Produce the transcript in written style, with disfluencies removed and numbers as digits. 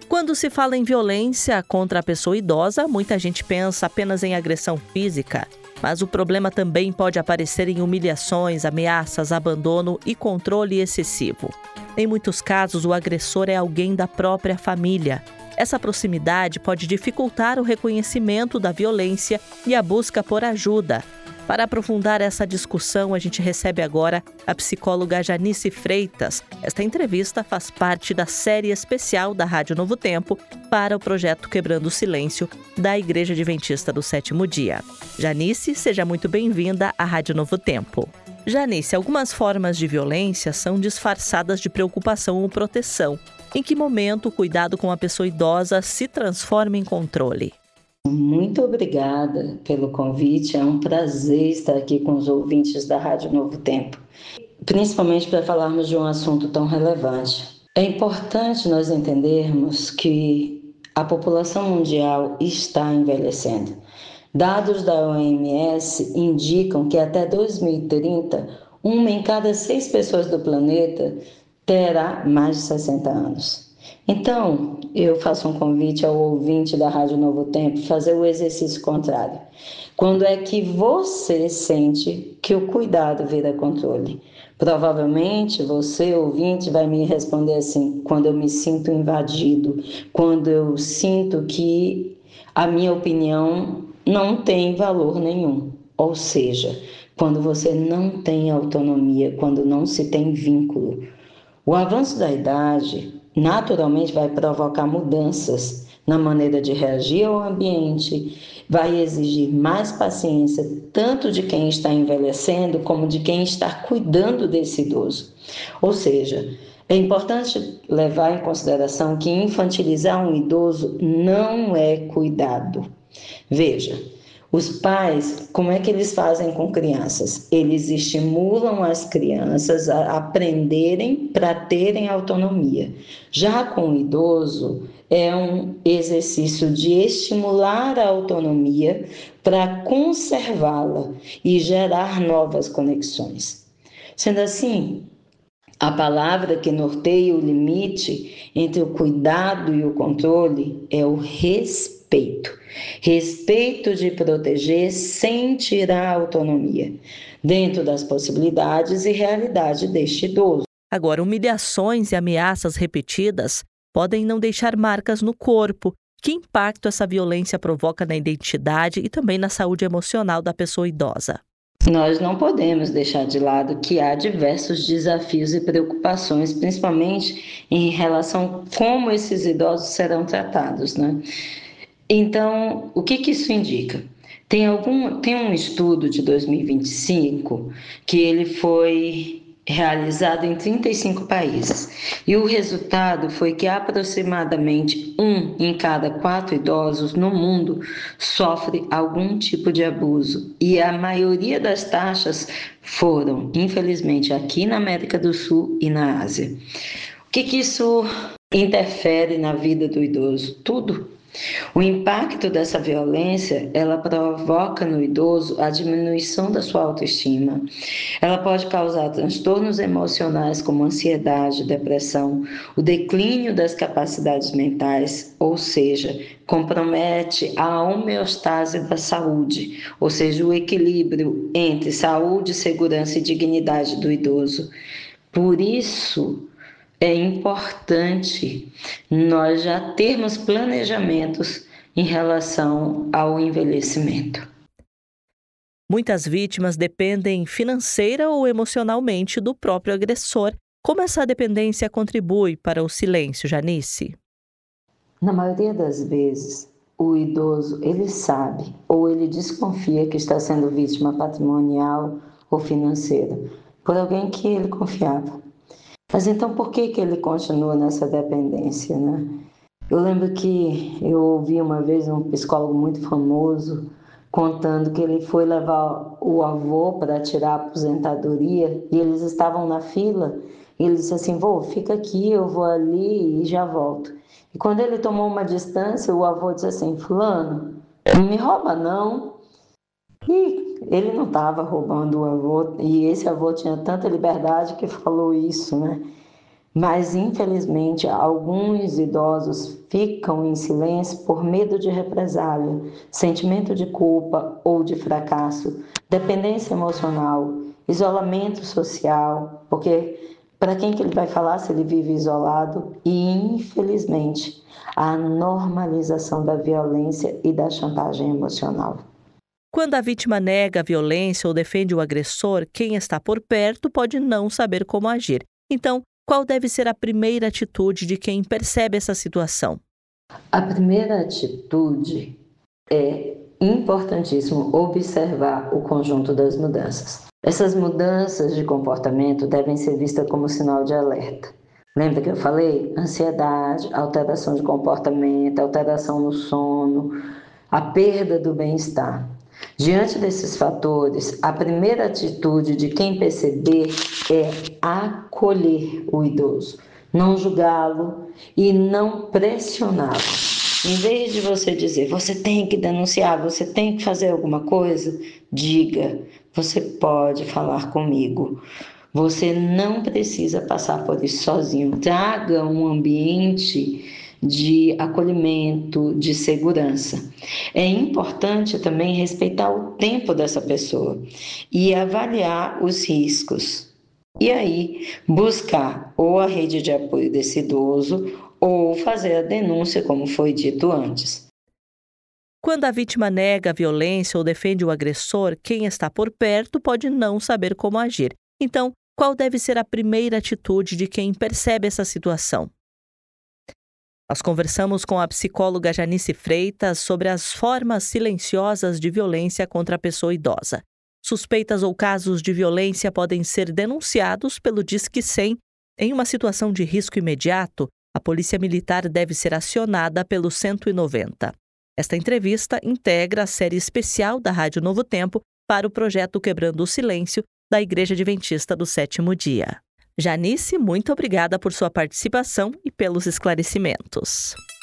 Quando se fala em violência contra a pessoa idosa, muita gente pensa apenas em agressão física. Mas o problema também pode aparecer em humilhações, ameaças, abandono e controle excessivo. Em muitos casos, o agressor é alguém da própria família. Essa proximidade pode dificultar o reconhecimento da violência e a busca por ajuda. Para aprofundar essa discussão, a gente recebe agora a psicóloga Janice Freitas. Esta entrevista faz parte da série especial da Rádio Novo Tempo para o projeto Quebrando o Silêncio da Igreja Adventista do Sétimo Dia. Janice, seja muito bem-vinda à Rádio Novo Tempo. Janice, algumas formas de violência são disfarçadas de preocupação ou proteção. Em que momento o cuidado com a pessoa idosa se transforma em controle? Muito obrigada pelo convite, é um prazer estar aqui com os ouvintes da Rádio Novo Tempo, principalmente para falarmos de um assunto tão relevante. É importante nós entendermos que a população mundial está envelhecendo. Dados da OMS indicam que até 2030, 1 em cada 6 pessoas do planeta terá mais de 60 anos. Então, eu faço um convite ao ouvinte da Rádio Novo Tempo fazer o exercício contrário. Quando é que você sente que o cuidado vira controle? Provavelmente você, ouvinte, vai me responder assim: quando eu me sinto invadido, quando eu sinto que a minha opinião não tem valor nenhum. Ou seja, quando você não tem autonomia, quando não se tem vínculo. O avanço da idade naturalmente vai provocar mudanças na maneira de reagir ao ambiente, vai exigir mais paciência, tanto de quem está envelhecendo como de quem está cuidando desse idoso. Ou seja, é importante levar em consideração que infantilizar um idoso não é cuidado. Veja, os pais, como é que eles fazem com crianças? Eles estimulam as crianças a aprenderem para terem autonomia. Já com o idoso, é um exercício de estimular a autonomia para conservá-la e gerar novas conexões. Sendo assim, a palavra que norteia o limite entre o cuidado e o controle é o respeito. Respeito de proteger sem tirar a autonomia, dentro das possibilidades e realidade deste idoso. Agora, humilhações e ameaças repetidas podem não deixar marcas no corpo. Que impacto essa violência provoca na identidade e também na saúde emocional da pessoa idosa? Nós não podemos deixar de lado que há diversos desafios e preocupações, principalmente em relação a como esses idosos serão tratados, né? Então, o que isso indica? Tem um estudo de 2025 que ele foi realizado em 35 países. E o resultado foi que aproximadamente 1 em cada 4 idosos no mundo sofre algum tipo de abuso. E a maioria das taxas foram, infelizmente, aqui na América do Sul e na Ásia. O que isso interfere na vida do idoso? Tudo. O impacto dessa violência, ela provoca no idoso a diminuição da sua autoestima. Ela pode causar transtornos emocionais como ansiedade, depressão, o declínio das capacidades mentais, ou seja, compromete a homeostase da saúde, ou seja, o equilíbrio entre saúde, segurança e dignidade do idoso. Por isso, é importante nós já termos planejamentos em relação ao envelhecimento. Muitas vítimas dependem financeira ou emocionalmente do próprio agressor. Como essa dependência contribui para o silêncio, Janice? Na maioria das vezes, o idoso, ele sabe ou ele desconfia que está sendo vítima patrimonial ou financeira por alguém que ele confiava. Mas então por que ele continua nessa dependência, né? Eu lembro que eu ouvi uma vez um psicólogo muito famoso contando que ele foi levar o avô para tirar a aposentadoria e eles estavam na fila e ele disse assim: vô, fica aqui, eu vou ali e já volto. E quando ele tomou uma distância, o avô disse assim: fulano, não me rouba não. E ele não estava roubando o avô, e esse avô tinha tanta liberdade que falou isso, né? Mas, infelizmente, alguns idosos ficam em silêncio por medo de represália, sentimento de culpa ou de fracasso, dependência emocional, isolamento social, porque para quem que ele vai falar se ele vive isolado? E, infelizmente, a normalização da violência e da chantagem emocional. Quando a vítima nega a violência ou defende o agressor, quem está por perto pode não saber como agir. Então, qual deve ser a primeira atitude de quem percebe essa situação? A primeira atitude é importantíssimo observar o conjunto das mudanças. Essas mudanças de comportamento devem ser vistas como sinal de alerta. Lembra que eu falei? Ansiedade, alteração de comportamento, alteração no sono, a perda do bem-estar. Diante desses fatores, a primeira atitude de quem perceber é acolher o idoso, não julgá-lo e não pressioná-lo. Em vez de você dizer, você tem que denunciar, você tem que fazer alguma coisa, diga, você pode falar comigo. Você não precisa passar por isso sozinho. Traga um ambiente de acolhimento, de segurança. É importante também respeitar o tempo dessa pessoa e avaliar os riscos. E aí, buscar ou a rede de apoio desse idoso ou fazer a denúncia, como foi dito antes. Quando a vítima nega a violência ou defende o agressor, quem está por perto pode não saber como agir. Então, qual deve ser a primeira atitude de quem percebe essa situação? Nós conversamos com a psicóloga Janice Freitas sobre as formas silenciosas de violência contra a pessoa idosa. Suspeitas ou casos de violência podem ser denunciados pelo Disque 100. Em uma situação de risco imediato, a Polícia Militar deve ser acionada pelo 190. Esta entrevista integra a série especial da Rádio Novo Tempo para o projeto Quebrando o Silêncio da Igreja Adventista do Sétimo Dia. Janice, muito obrigada por sua participação e pelos esclarecimentos.